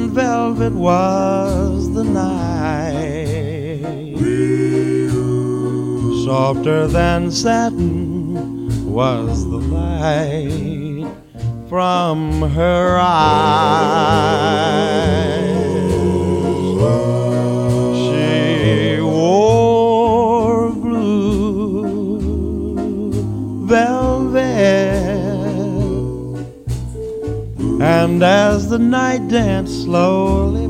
and velvet was the night, softer than satin was the light from her eyes. She wore blue velvet, and as the night danced slowly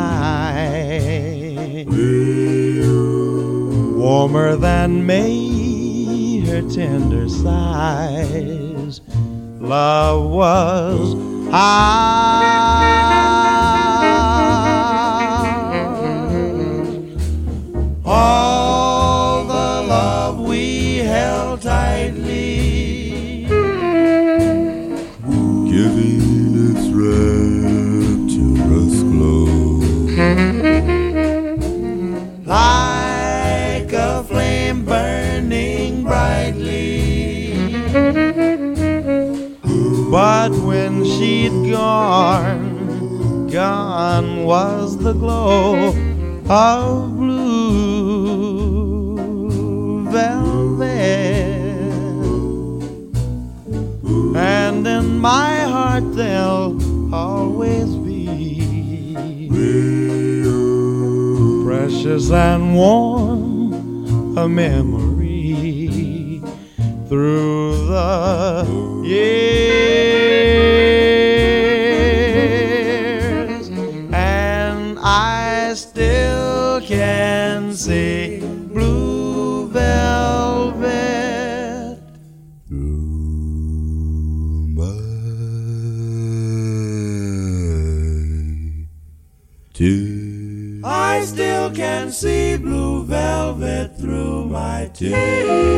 by, warmer than May her tender sighs, love was ours. All the love we held tightly, giving its rapturous glow, like a flame burning brightly. But when she'd gone, gone was the glow of blue velvet, and in my heart there'll always be precious and warm a memory through the years, and I still can see blue velvet through my tears. I still can see blue velvet through my tears.